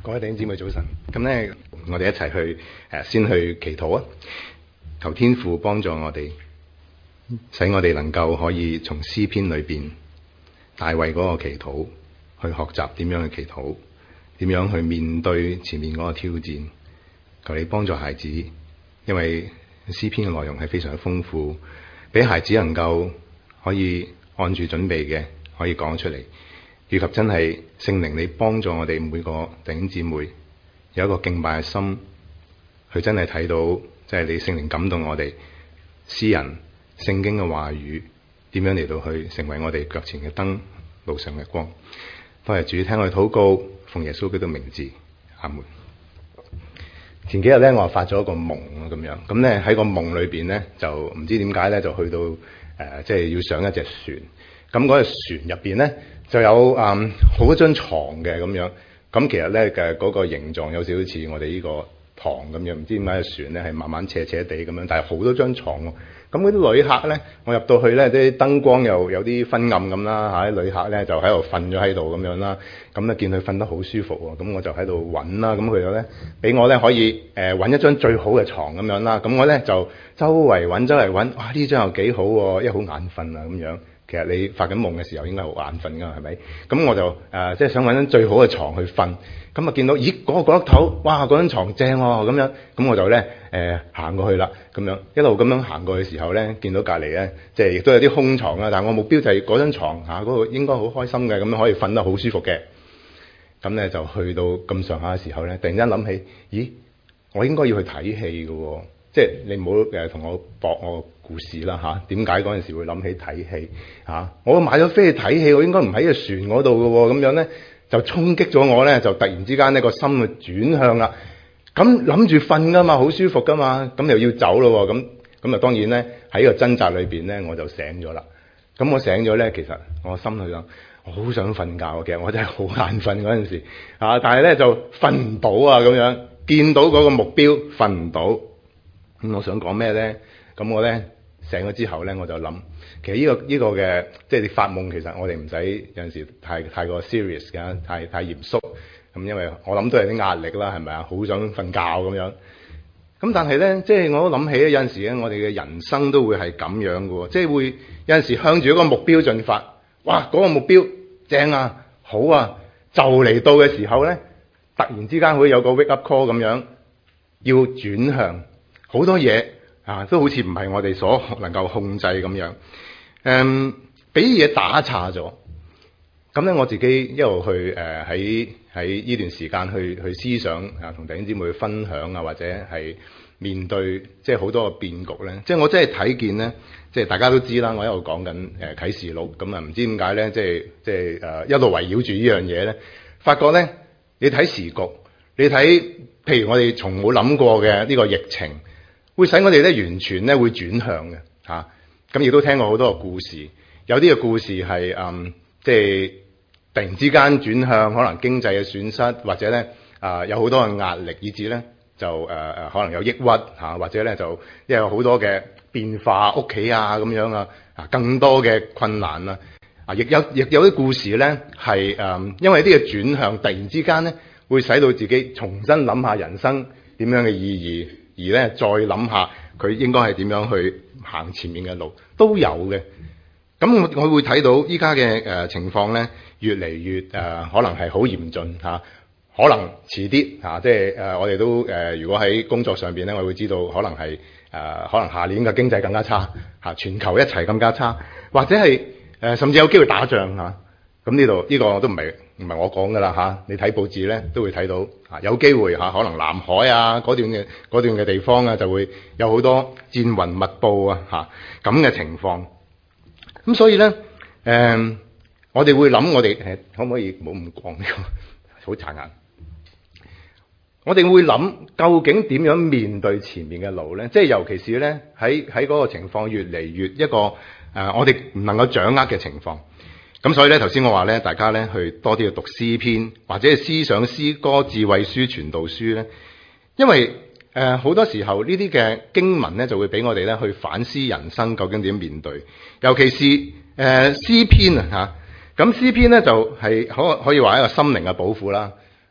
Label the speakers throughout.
Speaker 1: 各位弟兄姊妹早晨，咁咧我哋一齊去先去祈禱啊！求天父幫助我哋，使我哋能夠可以從詩篇裏邊大衛嗰個祈禱去學習點樣去祈禱，點樣去面對前面嗰個挑戰。求你幫助孩子，因為詩篇嘅內容係非常之豐富，俾孩子能夠可以按住準備嘅可以講出嚟。以及真係聖靈，你幫助我哋每個弟兄姊妹有一個敬拜嘅心，佢真係睇到即係你聖靈感動我哋詩人聖經嘅話語點樣嚟到去成為我哋腳前嘅燈，路上嘅光。多謝主，聽我哋禱告，奉耶穌基督名字，阿門。前幾日咧，我發咗一個夢咁樣，咁咧喺個夢裏邊咧就唔知點解咧就去到即係要上一隻船，咁嗰隻船入邊咧就有好多張床嘅咁樣，咁其實咧嘅嗰個形狀有少少似我哋呢個堂咁樣，唔知點解隻船咧係慢慢斜斜地咁樣，但係好多張床喎。咁嗰啲旅客咧，我入到去咧，啲燈光又有啲昏暗咁啦嚇，啲旅客咧就喺度瞓咗喺度咁樣啦。咁咧見佢瞓得好舒服喎，咁我就喺度揾啦。咁佢就咧俾我咧可以揾一張最好嘅床咁樣啦。咁我咧就周圍揾，哇呢張又幾好喎，因為好眼瞓啊咁樣。其實你發緊夢嘅時候應該好眼瞓㗎，係咪？咁我就即係想揾張最好嘅床去瞓。咁啊見到咦嗰個角落頭，哇嗰張床正喎咁樣。咁我就咧行過去啦，咁樣一路咁樣行過去嘅時候咧，見到隔離咧即係亦都有啲空床啦。但係我目標就係嗰張床嗰個應該好開心嘅，咁樣可以瞓得好舒服嘅。咁咧就去到咁上下嘅時候咧，突然間諗起，咦我應該要去睇戲㗎喎。即係你唔好同我駁我故事啦嚇，點解嗰陣時會諗起睇戲嚇？我買咗飛去睇戲，我應該唔喺個船嗰度嘅喎，咁樣咧就衝擊咗我咧，就突然之間呢個心就轉向啦。咁諗住瞓㗎嘛，好舒服㗎嘛，咁又要走咯喎，咁啊當然咧喺個掙扎裏邊咧我就醒咗啦。咁我醒咗咧，其實我心裏諗我好想瞓覺嘅，我真係好眼瞓嗰陣時但係咧就瞓唔到啊咁樣，見到嗰個目標瞓唔到。咁我想講咩咧？咁我咧醒咗之後咧，我就諗，其實呢個嘅即係你發夢，其實我哋唔使有陣時太過 serious 㗎，太嚴肅。咁因為我諗都係啲壓力啦，係咪啊？好想瞓覺咁樣。咁但係咧，即係我都諗起有陣時咧，我哋嘅人生都會係咁樣嘅喎，即係會有陣時向住一個目標進發。哇！嗰個目標正啊，好啊，就嚟到嘅時候咧，突然之間會有個 wake up call 咁樣，要轉向。好多嘢都好似唔係我哋所能夠控制咁樣，俾嘢打岔咗。咁咧我自己一路去喺呢段時間去思想同弟兄姊妹去分享或者係面對即係好多個變局咧。即係我真係睇見咧，即係大家都知啦，我一路講緊啟示錄，咁啊唔知點解咧，即係一路圍繞住呢樣嘢咧，發覺咧你睇時局，你睇譬如我哋從冇諗過嘅呢個疫情。會使我哋咧完全咧會轉向嘅嚇，咁亦都聽過好多個故事，有啲嘅故事係即係突然之間轉向，可能經濟嘅損失，或者咧有好多嘅壓力，以至咧就可能有抑鬱嚇，或者咧就因為有好多嘅變化，屋企咁樣啊，更多嘅困難啦，亦有啲故事咧係因為啲嘅轉向，突然之間咧會使到自己重新諗下人生點樣嘅意義。而咧再諗下佢應該係點樣去行前面嘅路都有嘅。咁我會睇到依家嘅情況咧越嚟越可能係好嚴峻嚇，可能遲啲嚇，即係我哋都如果喺工作上邊咧，我會知道可能係可能下年嘅經濟更加差嚇，全球一齊更加差，或者係甚至有機會打仗嚇。咁呢個都唔係我講㗎啦嚇，你睇報紙咧都會睇到有機會可能南海嗰段嘅地方就會有好多戰雲密布咁嘅情況。咁所以咧我哋會諗，我哋可唔可以唔好咁講呢個好殘眼？我哋會諗究竟點樣面對前面嘅路咧？即係尤其是咧喺嗰個情況越嚟越一個我哋唔能夠掌握嘅情況。咁所以咧，頭先我話咧，大家咧去多啲去讀詩篇，或者係思想詩歌、智慧書、傳道書咧，因為好多時候呢啲嘅經文咧就會俾我哋咧去反思人生究竟點面對，尤其是詩篇咁詩篇咧就係可以話一個心靈嘅寶庫啦。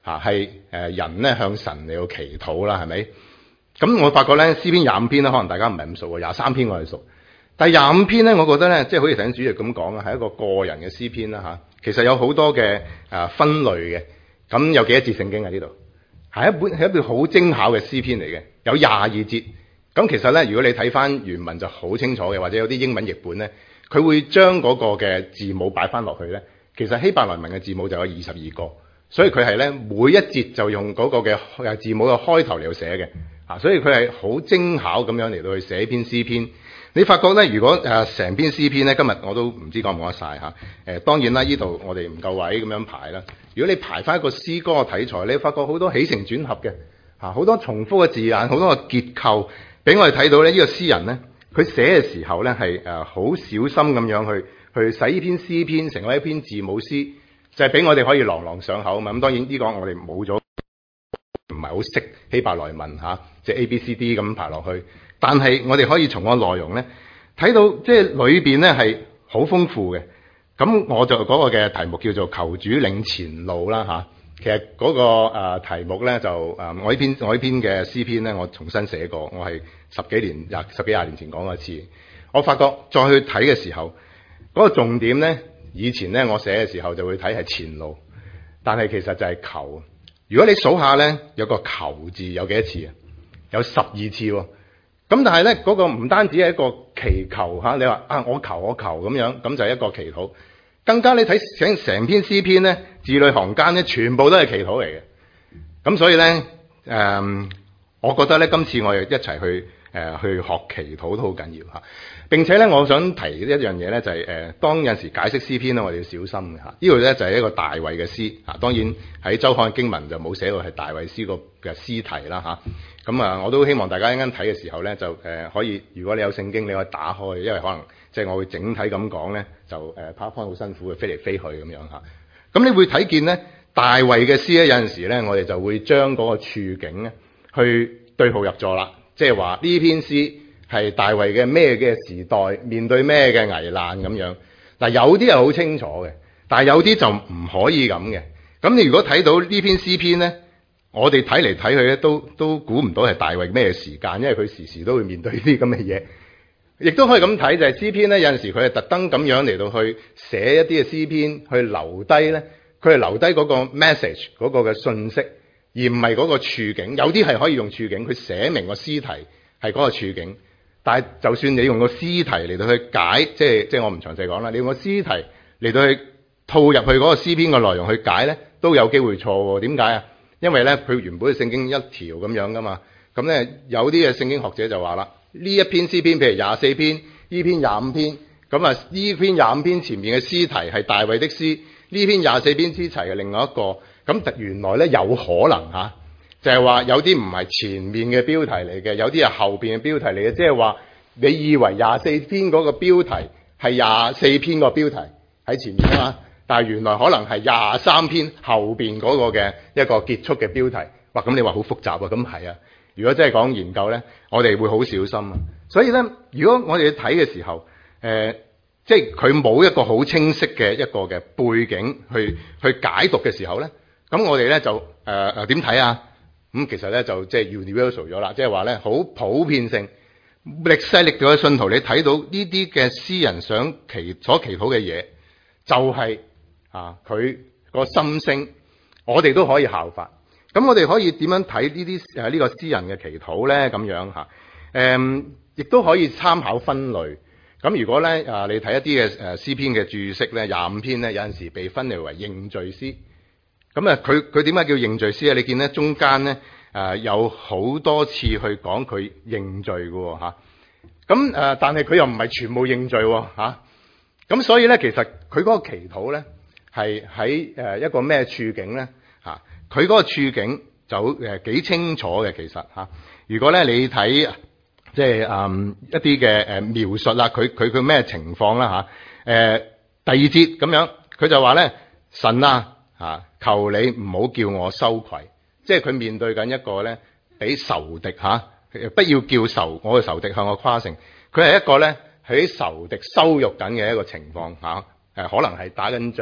Speaker 1: 係人咧向神嚟到祈禱啦，係咪？咁我發覺咧詩篇25篇咧，可能大家唔係咁熟喎，23篇我係熟。但係25篇咧，我覺得咧，即係好似頭先主席咁講啊，係一個個人嘅詩篇啦嚇。其實有好多嘅分類嘅。咁有幾多節聖經喺呢度？係一本好精巧嘅詩篇嚟嘅，有22節。咁其實咧，如果你睇翻原文就好清楚嘅，或者有啲英文譯本咧，佢會將嗰個嘅字母擺翻落去咧。其實希伯來文嘅字母就有22個，所以佢係咧每一節就用嗰個嘅字母嘅開頭嚟到寫嘅，所以佢係好精巧咁樣嚟到去寫篇詩篇。你發覺咧，如果成篇詩篇咧，今日我都唔知講唔講得晒嚇。當然啦，呢度我哋唔夠位咁樣排啦。如果你排翻一個詩歌嘅題材，你發覺好多起承轉合嘅好多重複嘅字眼，好多嘅結構，俾我哋睇到咧。呢個詩人咧，佢寫嘅時候咧係好小心咁樣去使呢篇詩篇成為一篇字母詩，就係俾我哋可以朗朗上口啊嘛。咁當然呢個我哋冇咗，唔係好識希伯來文即係 ABCD 咁排落去。但係我哋可以從個內容咧睇到，即係裏邊咧係好豐富嘅。咁我就嗰個嘅題目叫做求主領前路啦嚇。其實嗰個題目咧就我呢篇嘅詩篇咧，我重新寫過，我係十幾廿年前講過一次。我發覺再去睇嘅時候，嗰個重點咧，以前咧我寫嘅時候就會睇係前路，但係其實就係求。如果你數下咧，有個求字有幾多次啊？有12次喎。咁但係咧，嗰個唔單止係一個祈求嚇，你話我求咁樣，咁就係一個祈禱。更加你睇成篇詩篇咧，字裏行間咧，全部都係祈禱嚟嘅。咁所以咧，我覺得咧，今次我哋一齊去學祈禱都好緊要嚇。並且咧，我想提一樣嘢咧，就係當有時解釋詩篇咧，我哋要小心嘅嚇。呢度咧就係一個大衛嘅詩嚇。當然喺周刊經文就冇寫到係大衛詩個嘅詩題啦嚇。咁我都希望大家一陣間睇嘅時候咧，就可以，如果你有聖經，你可以打開，因為可能即係我會整體咁講咧，就PowerPoint好辛苦嘅，飛嚟飛去咁樣嚇。咁你會睇見咧，大衛嘅詩咧，有陣時咧，我哋就會將嗰個處境咧，去對號入座啦。即係話呢篇詩係大衛嘅咩嘅時代，面對咩嘅危難咁樣。嗱，有啲係好清楚嘅，但係有啲就唔可以咁嘅。咁你如果睇到呢篇詩篇咧，我哋睇嚟睇去咧，都估唔到係大衛咩時間，因為佢時時都會面對呢啲咁嘅嘢。亦都可以咁睇，就係詩篇咧，有陣時佢係特登咁樣嚟到去寫一啲嘅詩篇，去留低咧，佢係留低嗰個 message 嗰個嘅信息，而唔係嗰個處境。有啲係可以用處境，佢寫明個詩題係嗰個處境。但係就算你用個詩題嚟到去解，即係我唔詳細講啦。你用個詩題嚟到去套入去嗰個詩篇嘅內容去解咧，都有機會錯喎。點解啊？因為咧，佢原本嘅聖經一條咁樣噶嘛。咁咧，有啲嘅聖經學者就話啦，呢一篇詩篇，譬如24篇，呢篇25篇，咁啊，呢篇25篇前面嘅詩題係大衛的詩，呢篇24篇詩題係另外一個。咁原來咧有可能就係話有啲唔係前面嘅標題嚟嘅，有啲係後邊嘅標題嚟嘅。即係話你以為24篇嗰個標題係24篇個標題喺前面啊嘛，但係原來可能係23篇後邊嗰個嘅一個結束嘅標題。哇！咁你話好複雜啊？咁係啊。如果真係講研究咧，我哋會好小心啊。所以咧，如果我哋睇嘅時候，即係佢冇一個好清晰嘅一個嘅背景去解讀嘅時候咧，咁我哋咧就點睇啊？咁其實咧就即係 universal 咗啦，即係話咧好普遍性。歷世歷代嘅信徒，你睇到呢啲嘅詩人所祈禱嘅嘢，就係佢個心聲，我哋都可以效法。咁我哋可以點樣睇呢啲呢個詩人嘅祈禱咧？咁樣亦都可以參考分類。咁如果咧你睇一啲嘅詩篇嘅注釋咧，25篇咧有陣時被分類為認罪詩。咁佢點解叫認罪詩啊？你見咧中間咧有好多次去講佢認罪嘅嚇。咁但係佢又唔係全部認罪嚇。咁所以咧，其實佢嗰個祈禱咧係喺一個咩處境咧嚇？佢嗰個處境就幾清楚嘅，其實嚇。如果咧你睇即係一啲嘅描述啦，佢咩情況啦嚇？第2節咁樣，佢就話咧，神啊求你唔好叫我羞愧，即係佢面對緊一個咧俾仇敵不要叫我嘅仇敵向我誇勝。佢係一個咧喺仇敵羞辱緊嘅一個情況可能係打緊仗，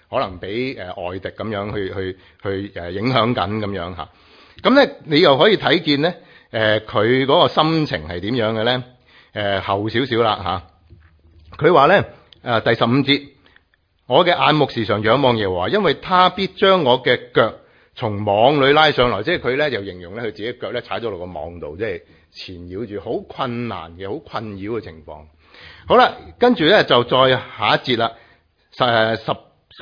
Speaker 1: 可能俾外敵咁樣去影響緊咁樣嚇。咁咧你又可以睇見咧佢嗰個心情係點樣嘅咧？後少少啦嚇。佢話咧第15節，我嘅眼目時常仰望耶和華，因為他必將我嘅腳從網裏拉上來。即係佢咧就形容咧佢自己腳咧踩咗落個網度，即係纏繞住好困難嘅、好困擾嘅情況。好啦，跟住咧就再下一節啦，16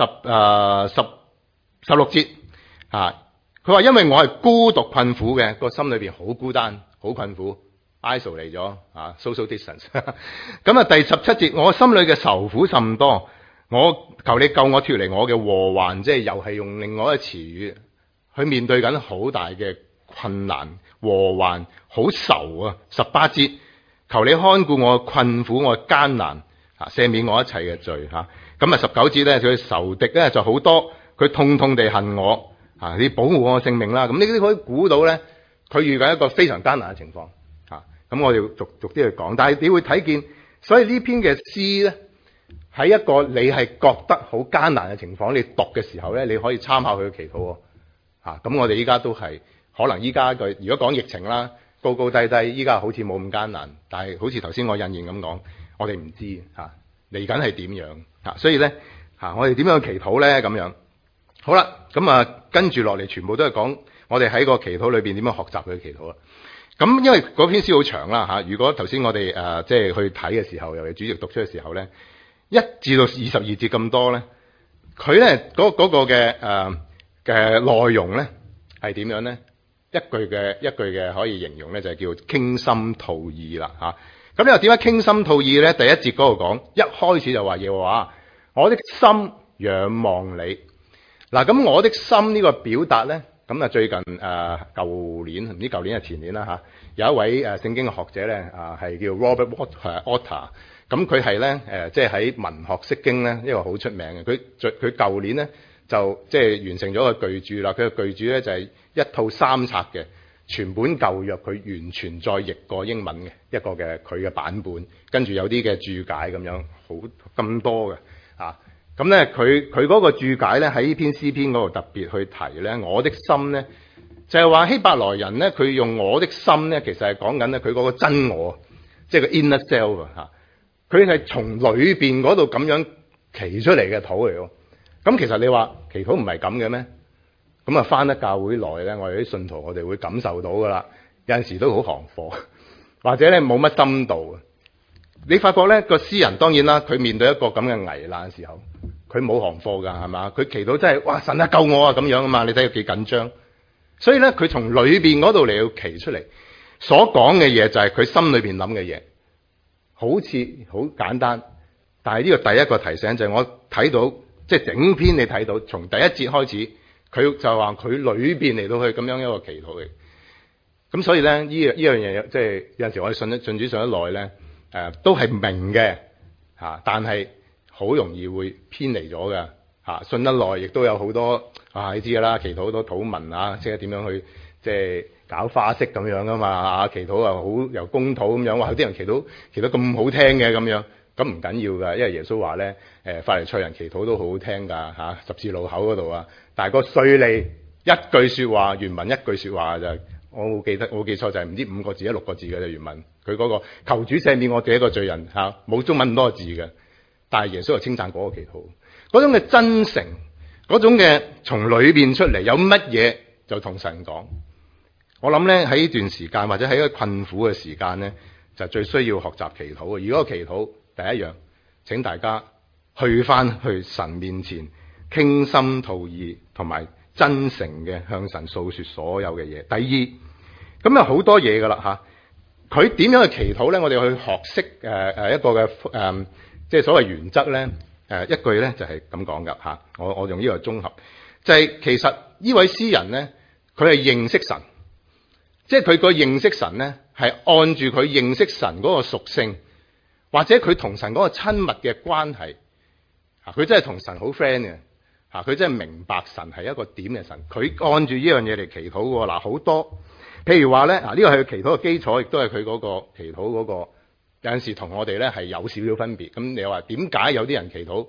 Speaker 1: 節啊。佢話因為我係孤獨困苦嘅，個心裏邊好孤單、好困苦 ，isolate 咗啊 ，social distance 。咁啊，第17節，我心裏嘅愁苦甚多，我求你救我脫離我嘅禍患，即係又係用另外一個詞語去面對緊好大嘅困難、禍患，好愁啊。18節，求你看顧我嘅困苦、我嘅艱難啊，赦免我一切嘅罪嚇。咁啊19節咧，佢仇敵咧就好多，佢痛痛地恨我。你保護我嘅性命啦！咁呢啲可以估到咧，佢遇緊一個非常艱難嘅情況嚇。咁我哋逐啲去講，但係你會睇見，所以呢篇嘅詩咧，喺一個你係覺得好艱難嘅情況，你讀嘅時候咧，你可以參考佢嘅祈禱喎嚇。咁我哋依家都係可能依家佢如果講疫情啦，高高低低，依家好似冇咁艱難，但係好似頭先我引言咁講，我哋唔知嚇嚟緊係點樣嚇，所以咧嚇我哋點樣去祈禱咧咁樣。好啦，咁啊，跟住落嚟全部都係講我哋喺個祈禱裏邊點樣學習佢嘅祈禱啦。咁因為嗰篇詩好長啦嚇，如果頭先我哋即係去睇嘅時候，尤其主席讀出嘅時候咧，1至到22節咁多咧，佢咧嗰個嘅內容咧係點樣咧？一句嘅可以形容咧，就係叫傾心吐意啦嚇。咁你話點解傾心吐意咧？第一節嗰度講，一開始就話耶和華，我的心仰望你。嗱，咁我的心呢個表達咧，咁啊最近舊年唔知舊年係前年啦嚇，有一位聖經嘅學者咧係叫 Robert Alter，咁佢係咧即係喺文學釋經咧一個好出名嘅，佢舊年咧就即係完成咗個巨著啦。佢嘅巨著咧就係一套3冊嘅全本舊約，佢完全再譯過英文嘅一個嘅佢嘅版本，跟住有啲嘅注解咁樣，好咁多嘅啊。咁咧，佢嗰個注解咧喺呢篇詩篇嗰度特別去提咧，我的心咧就係話希伯來人咧，佢用我的心咧，其實係講緊咧佢嗰個真我，即係個 inner self 啊，佢係從裏邊嗰度咁樣祈出嚟嘅土嚟喎。咁其實你話祈禱唔係咁嘅咩？咁啊返得教會耐咧，我哋啲信徒我哋會感受到噶啦，有陣時都好行貨，或者咧冇乜深度。你發覺咧個詩人當然啦，佢面對一個咁嘅危難嘅時候，佢冇行貨㗎，係嘛？佢祈禱真係哇神啊救我啊咁樣啊嘛！你睇佢幾緊張，所以咧佢從裏邊嗰度嚟到祈出嚟，所講嘅嘢就係佢心裏邊諗嘅嘢，好似好簡單，但係呢個第一個提醒就係我睇到，即係整篇你睇到從第一節開始，佢就話佢裏邊嚟到去咁樣一個祈禱嘅。咁所以咧呢樣嘢即係有陣時我哋信主信得耐咧。都係明嘅嚇，但係好容易會偏離咗嘅嚇。信得耐，亦都有好多你知㗎啦，祈禱好多土文啊，即係點樣去即係搞花式咁樣㗎嘛嚇。祈禱又好由公禱咁樣，哇！有啲人祈禱咁好聽嘅咁樣，咁唔緊要㗎，因為耶穌話咧法利賽人祈禱都好好聽㗎嚇，十字路口嗰度啊。但係個稅吏一句説話，原文一句説話就係。我冇記錯就係唔知5個字、6個字嘅啫原文。佢嗰個求主赦免我這一個罪人嚇，冇中文咁多個字嘅。但係耶穌就稱讚嗰個祈禱，嗰種嘅真誠，嗰種嘅從裏邊出嚟有乜嘢就同神講。我諗咧喺呢段時間或者喺一個困苦嘅時間咧，就最需要學習祈禱嘅。如果祈禱第一樣，請大家去返去神面前傾心吐意同埋真誠嘅向神訴說所有嘅嘢。第二，咁有好多嘢噶啦吓，佢點樣去祈禱咧？我哋去學識一個嘅即係所謂原則咧。一句咧就係咁講噶吓。我用呢個綜合，就係其實呢位詩人咧，佢係認識神，即係佢個認識神咧係按住佢認識神嗰個屬性，或者佢同神嗰個親密嘅關係啊，佢真係同神好 friend 嘅。佢真係明白神係一個點嘅神，佢按住呢樣嘢嚟祈禱喎。嗱，好多，譬如話咧，呢個係佢祈禱嘅基礎，亦都係佢嗰個祈禱嗰個有陣時同我哋咧係有少少分別。咁你話點解有啲人祈禱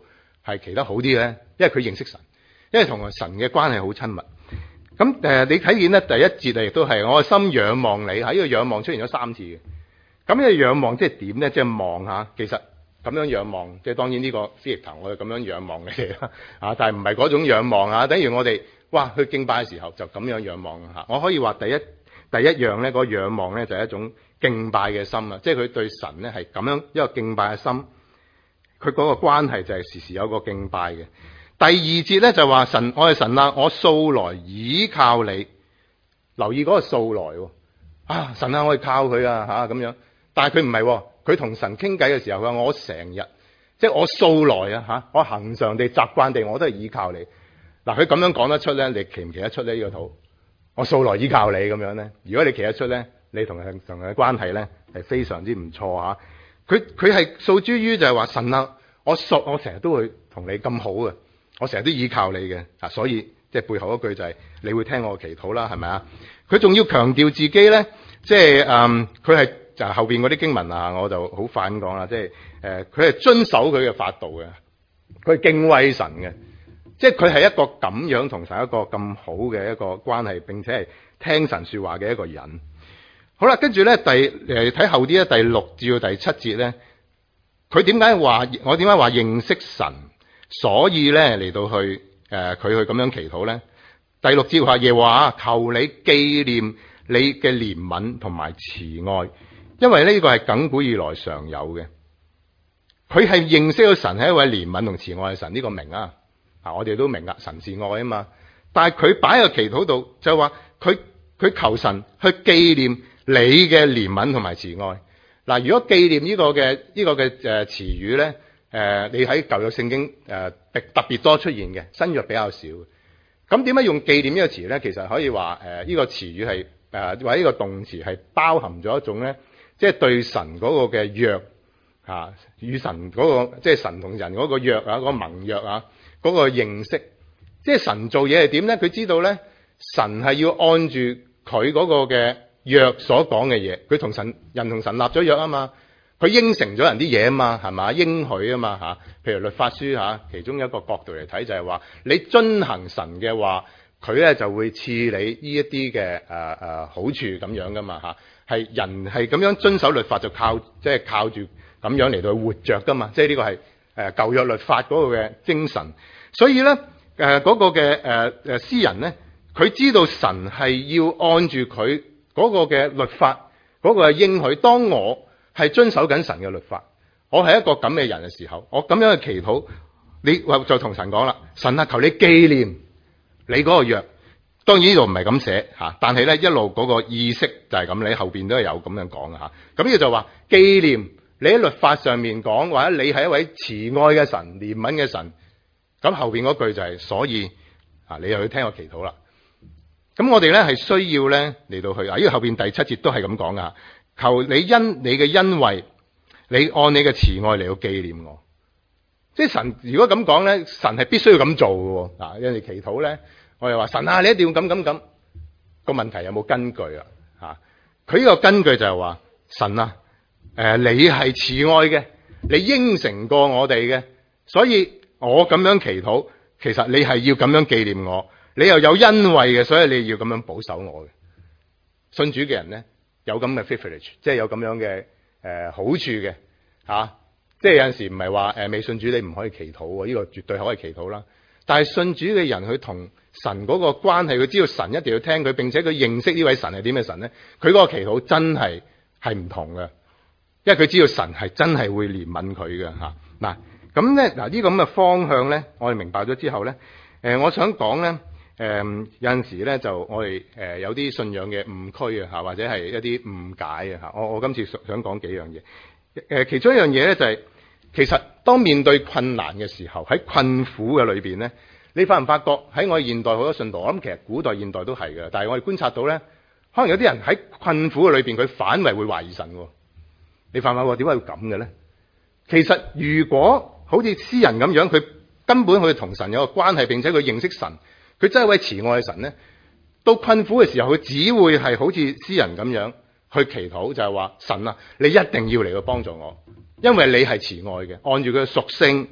Speaker 1: 係祈得好啲咧？因為佢認識神，因為同神嘅關係好親密。咁你睇見咧第一節亦都係我嘅心仰望你，喺呢個仰望出現咗3次嘅。咁呢個仰望即係點咧？即係望下，其實咁樣仰望，即係當然呢個飛翼頭我哋咁樣仰望你哋啦，但係唔係嗰種仰望啊。等於我哋去敬拜嘅時候就咁樣仰望嚇。我可以話第一樣咧，嗰個仰望咧就係一種敬拜嘅心啊，即係佢對神咧係咁樣一個敬拜嘅心，佢嗰個關係就係時時有個敬拜嘅。第2節咧就話神，我係神啊，我素來倚靠你。留意嗰個素來喎，神啊，我係靠佢啊咁樣。但係佢唔係，佢同神傾偈嘅時候，佢話我成日，即係我素來啊我恆常地習慣地我都係倚靠你。嗱，佢咁樣講得出咧，你企唔企得出呢個圖？我素來倚靠你咁樣咧，如果你企得出咧，你同人嘅關係咧係非常之唔錯嚇。佢係訴諸於就係話神啊，我成日都會同你咁好嘅。我成日都倚靠你嘅，所以即係背後一句就係你會聽我嘅祈禱啦，係咪啊？佢仲要強調自己咧，即係佢係就後邊嗰啲經文啊，我就好快咁講啦，即係佢係遵守佢嘅法度嘅，佢係敬畏神嘅，即係佢係一個咁樣同神一個咁好嘅一個關係，並且係聽神說話嘅一個人。好啦，跟住咧睇後啲咧第6至到第7節咧，我點解話認識神？所以咧嚟到去佢去咁樣祈禱咧，第6節話耶和華求你紀念你嘅憐憫同埋慈愛，因為呢個係亙古以來常有嘅。佢係認識到神係一位憐憫同慈愛嘅神，呢個明啊，我哋都明啊，神是愛啊嘛。但係佢擺喺個祈禱度就係話佢求神去紀念你嘅憐憫同埋慈愛。嗱，如果紀念呢個嘅詞語咧。你喺舊約聖經特別多出現嘅，新約比較少。咁點解用紀念呢個詞咧？其實可以話呢個詞語係或者呢個動詞係包含咗一種咧，即係對神嗰個嘅約與神嗰個即係神同人嗰個約嗰個盟約嗰個認識。即係神做嘢係點咧？佢知道咧，神係要按住佢嗰個嘅約所講嘅嘢，佢同人同神立咗約啊嘛。佢應承咗人啲嘢啊嘛，係嘛，應許啊嘛。譬如律法書其中一個角度嚟睇就係話，你遵行神嘅話，佢咧就會賜你呢一啲嘅好處咁樣噶嘛係人係咁樣遵守律法就靠住咁樣嚟到活着噶嘛，即係呢個係舊約律法嗰個嘅精神。所以咧嗰個嘅詩人咧，佢知道神係要按住佢嗰個嘅律法嗰個嘅應許，當我係遵守緊神嘅律法，我係一個咁嘅人嘅時候，我咁樣去祈禱，你就同神講啦，神啊，求你紀念你嗰個約。當然呢度唔係咁寫但係咧一路嗰個意識就係咁，你後邊都係有咁樣講嘅吓。咁呢個就話紀念你喺律法上面講，或者你係一位慈愛嘅神、憐憫嘅神。咁後邊嗰句就係所以你又去聽我祈禱啦。咁我哋咧係需要咧嚟到去因為後邊第7節都係咁講噶。求你因你嘅恩惠，你按你嘅慈愛嚟到紀念我。即係神如果咁講咧，神係必須要咁做嘅。有陣時祈禱咧，我哋話神啊，你一定要咁。個問題有冇根據啊？佢呢個根據就係話神啊，你係慈愛嘅，你應承過我哋嘅，所以我咁樣祈禱，其實你係要咁樣紀念我，你又有恩惠嘅，所以你要咁樣保守我嘅。信主嘅人咧，有咁嘅 privilege， 即係有咁樣嘅好處嘅即係有陣時唔係話未信主你唔可以祈禱，呢個絕對可以祈禱啦。但係信主嘅人，佢同神嗰個關係，佢知道神一定要聽佢，並且佢認識呢位神係點嘅神咧，佢嗰個祈禱真係唔同嘅，因為佢知道神係真係會憐憫佢嘅嗱。咁咧呢個咁嘅方向咧，我哋明白咗之後咧，我想講咧。有陣時咧就我哋有啲信仰嘅誤區或者係一啲誤解我今次想講幾樣嘢。其中一樣嘢咧就係其實當面對困難嘅時候，喺困苦嘅裏邊咧，你發唔發覺喺我哋現代好多信徒，我諗其實古代現代都係嘅，但係我哋觀察到咧，可能有啲人喺困苦嘅裏邊，佢反為會懷疑神喎。你發唔發覺點解要咁嘅咧？其實如果好似詩人咁樣，佢根本佢同神有個關係，並且佢認識神。佢真係位慈愛嘅神咧，到困苦嘅時候，佢只會係好似詩人咁樣去祈禱，就係話神啊，你一定要嚟到幫助我，因為你係慈愛嘅，按住佢嘅屬性，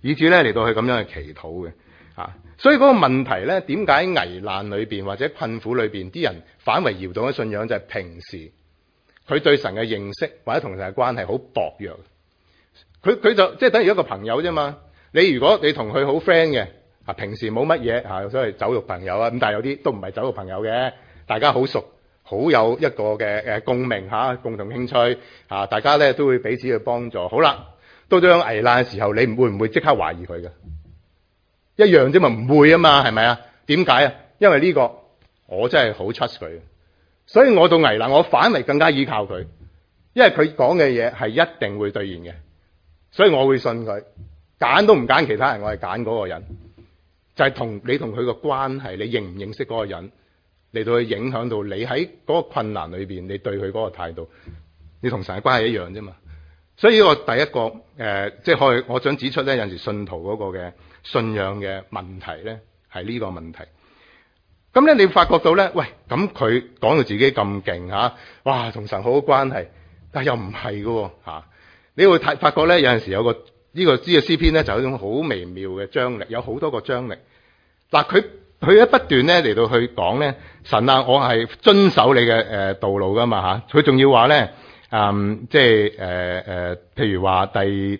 Speaker 1: 以至咧嚟到去咁樣去祈禱嘅。所以嗰個問題咧，點解危難裏邊或者困苦裏邊啲人反為搖動嘅信仰，就係平時佢對神嘅認識或者同神嘅關係好薄弱。佢就即係等於一個朋友啫嘛。你如果你同佢好 friend 嘅，平時冇乜嘢所謂酒肉朋友啊，咁但係有啲都唔係酒肉朋友嘅，大家好熟，好有一個嘅共鳴共同興趣大家咧都會彼此去幫助。好啦，到咗危難嘅時候，你會唔會即刻懷疑佢嘅？一樣啫嘛，唔會啊嘛，係咪啊？點解啊？因為呢個我真係好 trust 佢，所以我到危難我反為更加依靠佢，因為佢講嘅嘢係一定會兌現嘅，所以我會信佢。揀都唔揀其他人，我係揀嗰個人，就係同佢個關係，你認唔認識嗰個人嚟到去影響到你喺嗰個困難裏邊，你對佢嗰個態度，你同神嘅關係一樣啫嘛。所以呢個第一個即係我想指出咧，有陣時信徒嗰個嘅信仰嘅問題咧，係呢個問題。咁咧，你發覺到咧，喂，咁佢講到自己咁勁哇，同神好好關係，但係又唔係㗎你會發覺咧，有陣時有個呢個詩篇咧，就有一種好微妙嘅張力，有好多個張力。嗱，佢一不斷咧嚟到去講咧，神啊，我係遵守你嘅道路噶嘛佢仲要話咧，即係譬如話第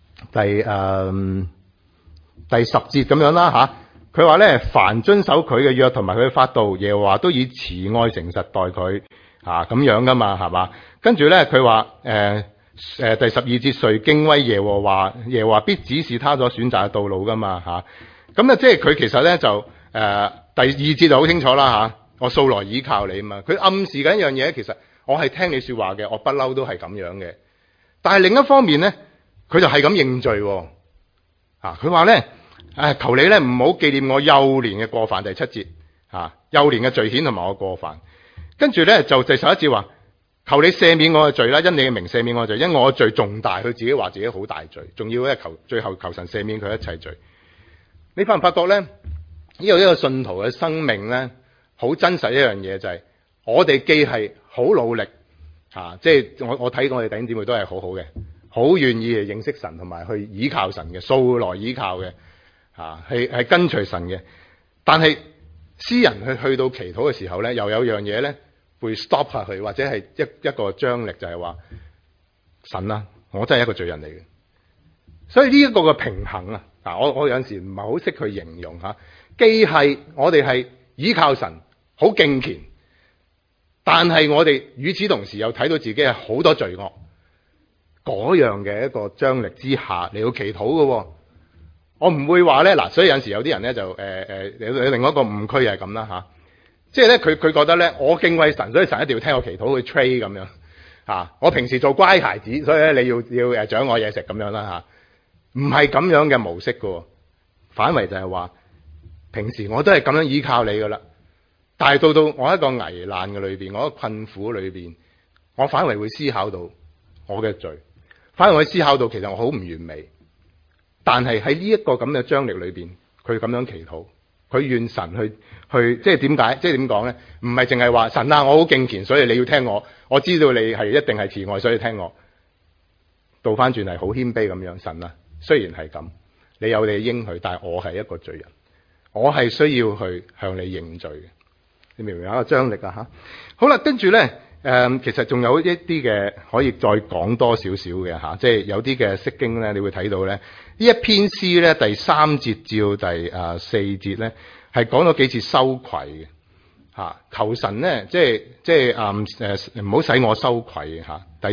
Speaker 1: 10節咁樣啦佢話咧，凡遵守佢嘅約同埋佢嘅法度，耶和華都以慈愛誠實待佢咁樣噶嘛，係嘛？跟住咧，佢話第12節，誰敬畏耶和華，耶和華必指示他所選擇嘅道路噶嘛咁即係佢其實咧就第2節就好清楚啦我素來倚靠你啊嘛。佢暗示緊一樣嘢，其實我係聽你說話嘅，我不嬲都係咁樣嘅。但係另一方面咧，佢就係咁認罪佢話咧，求你咧唔好紀念我幼年嘅過犯。第7節幼年嘅罪愆同埋我過犯。跟住咧就第11節話，求你赦免我嘅罪啦，因你嘅名赦免我嘅罪，因我嘅罪重大。佢自己話自己好大罪，仲要咧最後求神赦免佢一切罪。你發唔發覺咧？呢個一個信徒嘅生命咧，好真實一樣嘢就係，我哋既係好努力即係我睇我哋弟兄姊妹都係好好嘅，好願意嚟認識神同埋去倚靠神嘅，素來倚靠嘅係跟隨神嘅。但係詩人去到祈禱嘅時候咧，又有樣嘢咧會 stop 下佢，或者係一個張力，就係話神啊，我真係一個罪人嚟嘅。所以呢一個嘅平衡我有陣時唔係好識去形容既係我哋係倚靠神，好敬虔，但係我哋與此同時又睇到自己係好多罪惡，嗰樣嘅一個張力之下嚟到祈禱嘅。我唔會話咧所以有陣時有啲人咧就有另外一個誤區係咁啦即係咧佢覺得咧，我敬畏神，所以神一定要聽我祈禱去 train 咁樣我平時做乖孩子，所以咧你要獎我嘢食咁樣啦唔係咁樣嘅模式喎。反為就係話平時我都係咁樣依靠你噶啦，但係到我一個危難嘅裏邊，我一個困苦裏邊，我反為會思考到我嘅罪，反為會思考到其實我好唔完美。但係喺呢一個咁嘅張力裏邊，佢咁樣祈禱，佢願神去即係點解？即係點講咧？唔係淨係話神啊，我好敬虔，所以你要聽我。我知道你係一定係慈愛，所以聽我。倒翻轉係好謙卑咁樣，神啊，雖然係咁，你有你嘅應許，但係我係一個罪人，我係需要去向你認罪嘅。你明唔明有一個張力好啦，跟住咧其實仲有一啲嘅可以再講多少少嘅即係有啲嘅釋經咧，你會睇到咧呢一篇詩咧第3節至到第4節咧係講咗幾次羞愧嘅求神咧即係唔好使我羞愧第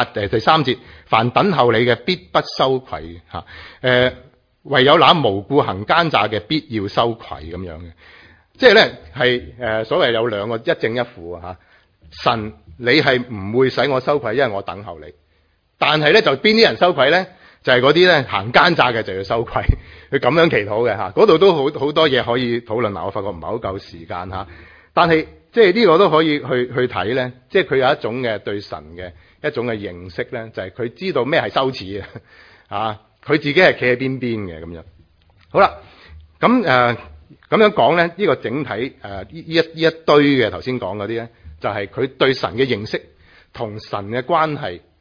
Speaker 1: 3節，凡等候你嘅必不羞愧唯有那無故行奸詐嘅必要羞愧咁樣嘅。即係咧係所謂有兩個一正一負神你係唔會使我羞愧，因為我等候你。但係咧就邊啲人羞愧咧？就係嗰啲咧行奸詐嘅就要羞愧。佢咁樣祈禱嘅嗰度都好多嘢可以討論。我發覺唔係好夠時間但係即係呢個都可以去睇咧。即係佢有一種嘅對神嘅一種嘅認識咧，就係佢知道咩係羞恥佢自己係企喺邊嘅咁樣。好啦，咁樣講咧，呢個整體呢一堆嘅頭先講嗰啲咧，就係佢對神嘅認識同神嘅關係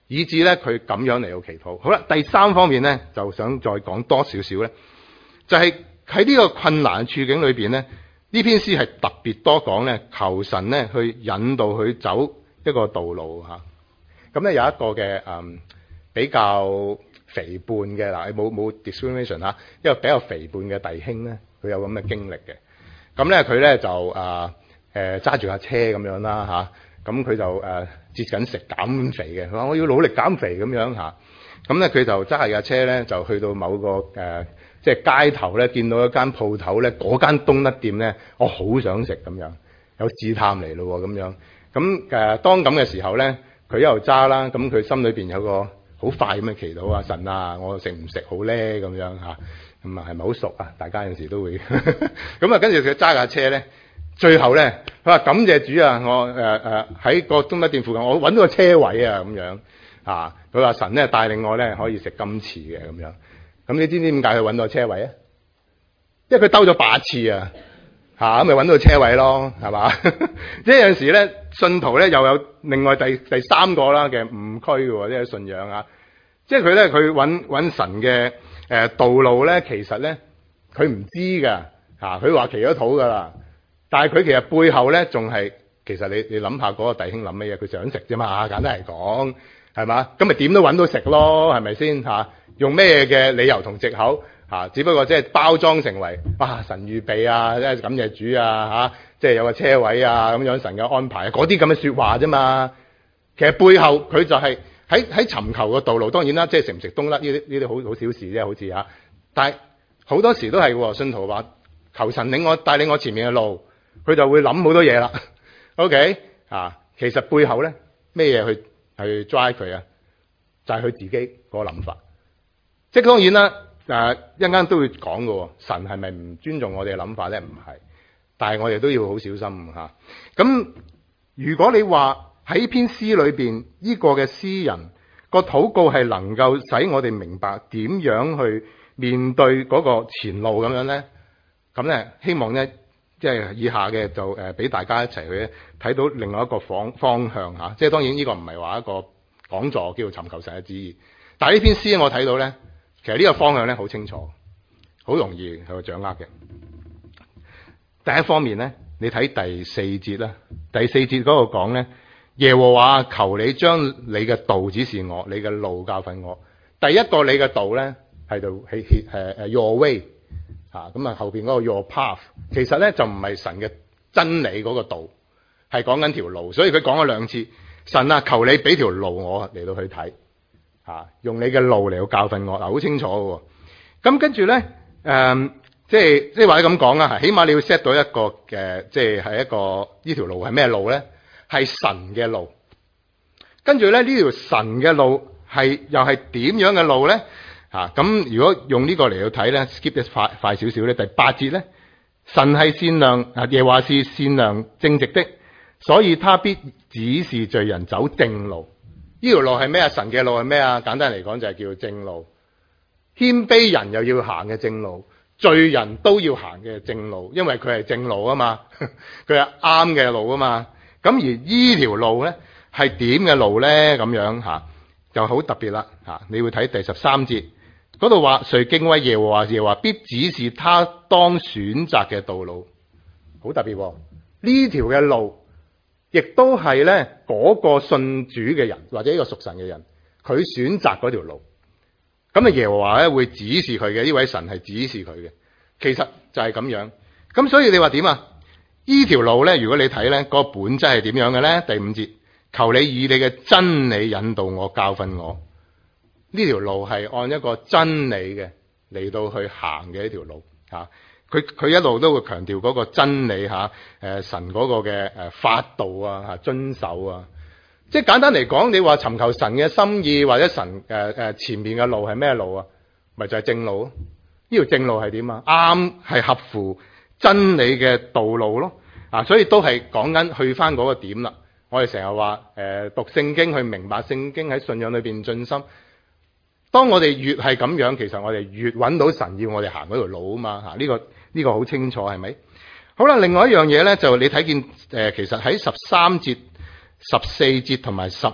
Speaker 1: 以致咧佢咁樣嚟到祈禱。好啦，第三方面咧，就想再講多少少咧，就係喺呢個困難處境裏邊咧，呢篇詩係特別多講咧，求神咧去引導佢走一個道路嚇。咁咧有一個嘅比較肥胖嘅嗱，冇 discrimination 嚇，一個比較肥胖嘅弟兄咧，佢有咁嘅經歷嘅。咁咧佢咧就揸住架車咁樣啦嚇，咁佢就節緊食減肥嘅，佢話我要努力減肥咁樣嚇。咁咧佢就揸下架車咧，就去到某個即係街頭咧，見到一間鋪頭咧，嗰間東德店咧，我好想食咁樣，有試探嚟咯咁樣。咁當咁嘅時候咧，佢一路揸啦，咁佢心裏邊有個好快咁嘅祈禱啊，神啊，我食唔食好咧咁樣嚇，咁啊係咪好熟啊？大家有時都會咁啊，跟住佢揸架車咧，最後咧佢話感謝主啊，我喺個東德店附近，我揾到個車位啊咁樣啊，佢話神咧帶領我咧可以食今次嘅咁樣。咁你知唔知點解佢揾到個車位啊？因為佢兜咗8次啊，咁咪揾到個車位咯，係嘛？即係有陣時咧，信徒咧又有另外第三個啦嘅誤區嘅，即係信仰啊。即係佢揾神嘅道路咧，其實咧佢唔知㗎嚇，佢話祈咗禱㗎啦，但係佢其實背後咧仲係其實你諗下嗰個弟兄諗乜嘢？佢想食啫嘛，簡單嚟講係嘛？咁咪點都揾到食咯，係咪先嚇？用咩嘅理由同藉口只不過即係包裝成為神預備啊，即係感謝主啊即係有個車位啊咁樣神嘅安排嗰啲咁嘅說話啫嘛。其實背後佢就係喺尋求嘅道路，當然啦，即係食唔食東甩呢啲好小事啫，好似但係好多時都係喎，信徒話求神帶領我前面嘅路，佢就會諗好多嘢啦。OK 其實背後咧咩嘢去 drive 佢啊？就係佢自己個諗法。即係當然啦，一陣間都會講喎，神係咪唔尊重我哋嘅諗法咧？唔係，但係我哋都要好小心嚇。咁如果你話喺篇詩裏邊呢個嘅詩人個禱告係能夠使我哋明白點樣去面對嗰個前路咁樣咧，咁咧希望咧即係以下嘅就俾大家一齊去睇到另外一個方向嚇。即係當然呢個唔係話一個講座叫做尋求神嘅旨意，但係呢篇詩我睇到咧。其實呢個方向咧好清楚，好容易去掌握嘅。第一方面咧，你睇第4節啦，第4節嗰度講咧，耶和華求你將你嘅道指示我，你嘅路教訓我。第一個你嘅道咧係度your way 咁啊後邊嗰個 your path， 其實咧就唔係神嘅真理嗰個道，係講緊條路，所以佢講咗2次，神啊，求你俾條路我嚟到去睇。用你嘅路嚟到教訓我，好清楚嘅。咁跟住咧，即係或者咁講啦，起碼你要 set 到一個嘅，即係一個呢條路係咩路咧？係神嘅路。跟住咧呢條神嘅路又係點樣嘅路咧？咁如果用呢個嚟到睇咧 ，skip 得快少少咧，第8節咧，神係善良，耶和華是善良正直的，所以他必指示罪人走正路。呢條路係咩啊？神嘅路係咩啊？簡單嚟講就係叫正路，謙卑人又要行嘅正路，罪人都要行嘅正路，因為佢係正路啊嘛，佢係啱嘅路啊嘛。咁而呢條路咧係點嘅路咧？咁樣就好特別啦你會睇第13節嗰度話，誰敬畏耶和華，耶和華必指示他當選擇嘅道路，好特別喎。呢條嘅路。亦都係咧嗰個信主嘅人或者呢個屬神嘅人，佢選擇嗰條路，咁啊耶和華咧會指示佢嘅，呢位神係指示佢嘅，其實就係咁樣。咁所以你話點啊？呢條路咧，如果你睇咧個本質係點樣嘅咧？第5節，求你以你嘅真理引導我，教訓我。呢條路係按一個真理嘅嚟到去行嘅一條路佢一路都會強調嗰個真理神嗰個嘅法度遵守啊，即係簡單嚟講，你話尋求神嘅心意或者神前面嘅路係咩路啊？咪就係正路咯。呢條正路係點啊？啱係合乎真理嘅道路咯。所以都係講緊去翻嗰個點啦。我哋成日話讀聖經去明白聖經，喺信仰裏邊進深。當我哋越係咁樣，其實我哋越揾到神要我哋行嗰條路啊嘛。呢個好清楚係咪？好啦，另外一樣嘢咧，就你睇見其實喺13節、14節同埋15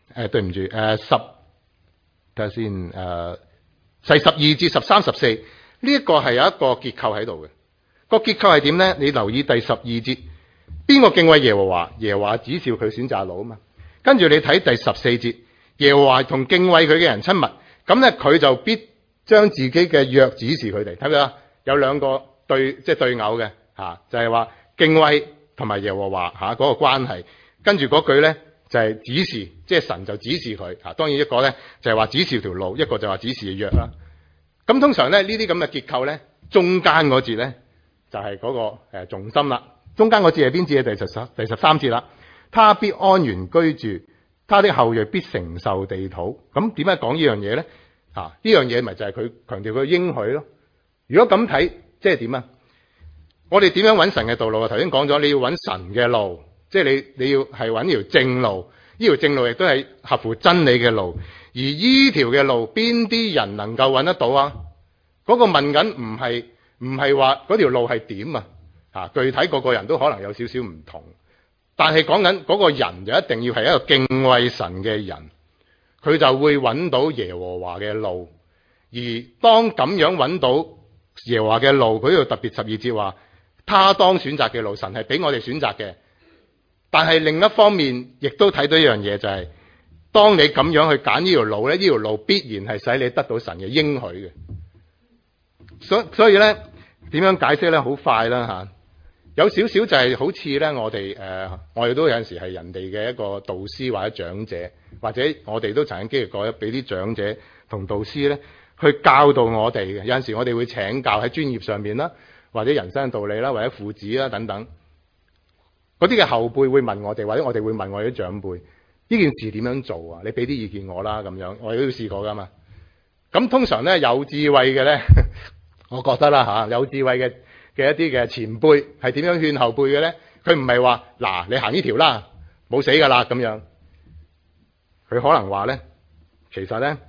Speaker 1: 對唔住，睇下先，第12節13、14呢一個係有一個結構喺度嘅。個結構係點咧？你留意第12節，邊個敬畏耶和華？耶和華指示佢選擇路啊嘛。跟住你睇第14節，耶和華同敬畏佢嘅人親密，咁咧佢就必將自己嘅約指示佢哋。睇唔睇啊？有兩個對偶嘅就係話敬畏同埋耶和華嗰個關係。跟住嗰句咧就係指示，即係神就指示佢。當然一個咧就係話指示條路，一個就話指示約啦。咁通常咧呢啲咁嘅結構咧，中間嗰節咧就係嗰個重心啦。中間嗰節係邊節？第13節啦。他必安然居住，他的後裔必承受地土。咁點解講呢樣嘢咧？呢樣嘢咪就係佢強調佢應許咯。如果咁睇，即係點啊？我哋點樣揾神嘅道路啊？頭先講咗，你要揾神嘅路，即係你要係揾條正路。呢條正路亦都係合乎真理嘅路。而依條嘅路，邊啲人能夠揾得到啊？嗰個問緊唔係話嗰條路係點啊？具體個個人都可能有少少唔同，但係講緊嗰個人就一定要係一個敬畏神嘅人，佢就會揾到耶和華嘅路。而當咁樣揾到耶和華嘅路，佢呢度特別12節話，他當選擇嘅路，神係俾我哋選擇嘅。但係另一方面，亦都睇到一樣嘢，就係當你咁樣去揀呢條路咧，呢條路必然係使你得到神嘅應許嘅。所以咧，點樣解釋咧？好快啦吓。有少少就係好似咧，我哋都有陣時係人哋嘅一個導師或者長者，或者我哋都曾經經歷過，俾啲長者同導師咧去教導我哋嘅。有陣時我哋會請教喺專業上面啦，或者人生道理啦，或者父子啦等等。嗰啲嘅後輩會問我哋，或者我哋會問我哋啲長輩，呢件事點樣做啊？你俾啲意見我啦，咁樣我哋都試過噶嘛。咁通常咧有智慧嘅咧，我覺得啦有智慧嘅一啲嘅前輩係點樣勸後輩嘅咧？佢唔係話嗱，你行呢條啦，冇死噶啦咁樣。佢可能話咧，其實咧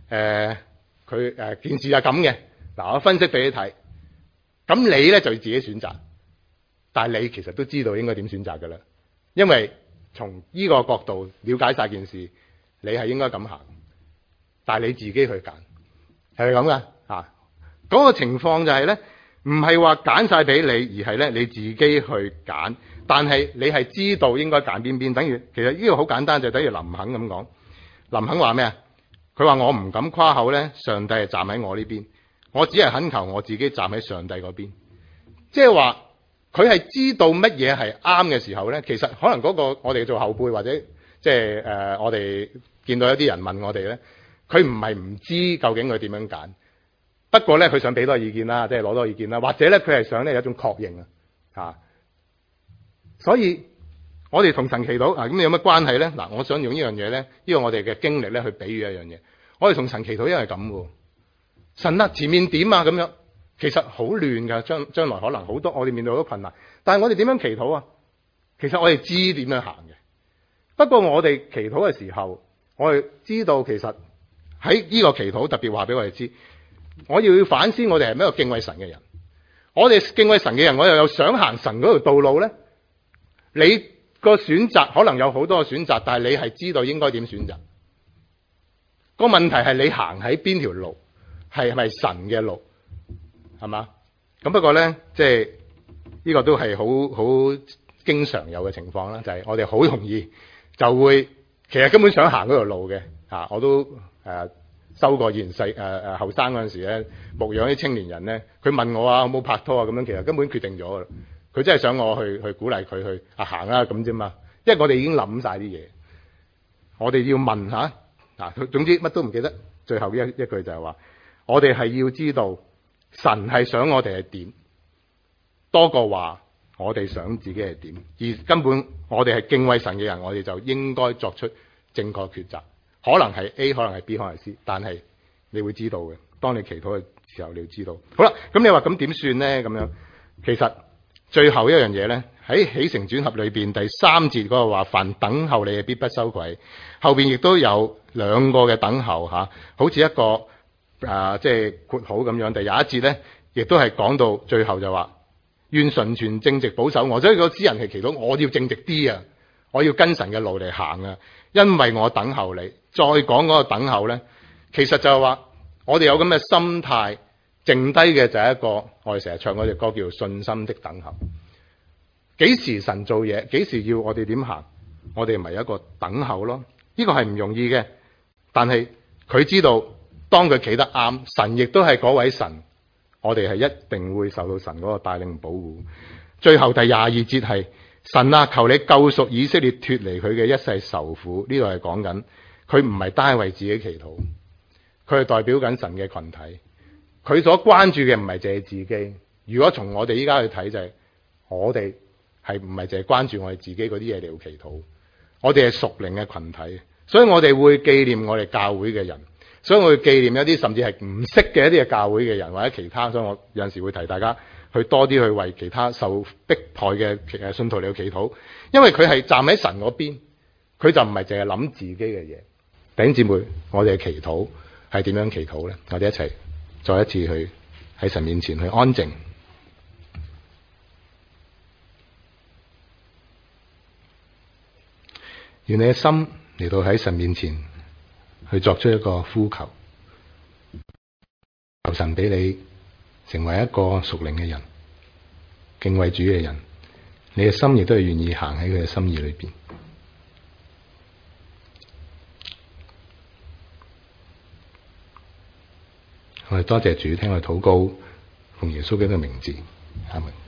Speaker 1: 件事係咁嘅。嗱，我分析俾你睇，咁你咧就要自己選擇。但係你其實都知道應該點選擇噶啦，因為從呢個角度了解晒件事，你係應該咁行，但係你自己去揀，係咪咁噶？嗰個情況就係咧，唔係話揀晒俾你，而係咧你自己去揀。但係你係知道應該揀邊，等於其實呢個好簡單，就等於林肯咁講。林肯話咩啊？佢話我唔敢誇口咧，上帝係站喺我呢邊，我只係懇求我自己站喺上帝嗰邊。即係話佢係知道乜嘢係啱嘅時候咧，其實可能嗰個我哋做後輩或者即係我哋見到一啲人問我哋咧，佢唔係唔知究竟佢點樣揀。不過咧，佢想俾多意見啦，即係攞多意見啦，或者咧，佢係想咧有一種確認啊。所以我哋同神祈禱咁有乜關係咧？嗱，我想用呢樣嘢咧，呢個我哋嘅經歷咧去比喻一樣嘢。我哋同神祈禱，因為咁嘅神啊，前面點啊咁樣，其實好亂噶，將來可能好多我哋面對好多困難。但係我哋點樣祈禱啊？其實我哋知點樣行嘅。不過我哋祈禱嘅時候，我哋知道其實喺呢個祈禱特別話俾我哋知。我要反思我哋係咩一個敬畏神嘅人。我哋敬畏神嘅人，我又有想行神嗰條道路咧。你個選擇可能有好多個選擇，但係你係知道應該點選擇。個問題係你行喺邊條路，係咪神嘅路，係嘛？咁不過咧，即係呢個都係好經常有嘅情況啦，就係我哋好容易就會其實根本想行嗰條路嘅。我都收過以前後生嗰陣時咧，牧養啲青年人咧，佢問我有冇拍拖啊咁樣，其實根本決定咗噶啦。佢真係想我去鼓勵佢去行啦咁啫嘛。因為我哋已經諗晒啲嘢，我哋要問下總之乜都唔記得。最後一句就係話，我哋係要知道神係想我哋係點，多過話我哋想自己係點。而根本我哋係敬畏神嘅人，我哋就應該作出正確抉擇。可能係 A， 可能係 B， 可能係 C， 但係你會知道嘅。當你祈禱嘅時候，你要知道。好啦，咁你話咁點算咧？咁樣其實最後一樣嘢咧，喺起承轉合裏邊第3節嗰個話，凡等候你必不羞愧。後邊亦都有兩個嘅等候好似一個即係括號咁樣。第21節咧，亦都係講到最後就話，願純全正直保守我。所以個詩人係祈禱我要正直啲啊，
Speaker 2: 我要跟神嘅路嚟行啊，因為我等候你。再講嗰個等候咧，其實就係話我哋有咁嘅心態，剩低嘅就係一個我哋成日唱嗰隻歌叫做信心的等候。幾時神做嘢，幾時要我哋點行，我哋咪有一個等候咯。呢個係唔容易嘅，但係佢知道當佢企得啱，神亦都係嗰位神，我哋係一定會受到神嗰個帶領保護。最後第22節係神啊，求你救贖以色列脫離佢嘅一世受苦。呢度係講緊佢唔係單為自己祈禱，佢係代表緊神嘅群體。佢所關注嘅唔係淨係自己。如果從我哋依家去睇就係我哋係唔係淨係關注我哋自己嗰啲嘢嚟祈禱，我哋係屬靈嘅群體，所以我哋會紀念我哋教會嘅人，所以我會紀念一啲甚至係唔識嘅一啲嘅教會嘅人或者其他，所以我有陣時會提大家去多啲去為其他受迫害嘅信徒嚟去祈禱，因為佢係站喺神嗰邊，佢就唔係淨係諗自己嘅嘢。弟兄姊妹，我哋嘅祈禱係點樣祈禱咧？我哋一齊再一次去喺神面前去安靜，願你嘅心嚟到喺神面前去作出一個呼求，求神俾你成為一個屬靈嘅人，敬畏主嘅人，你嘅心亦都係願意行喺佢嘅心意裏邊。我哋多謝主，聽我禱告，奉耶穌基督嘅名字，阿門。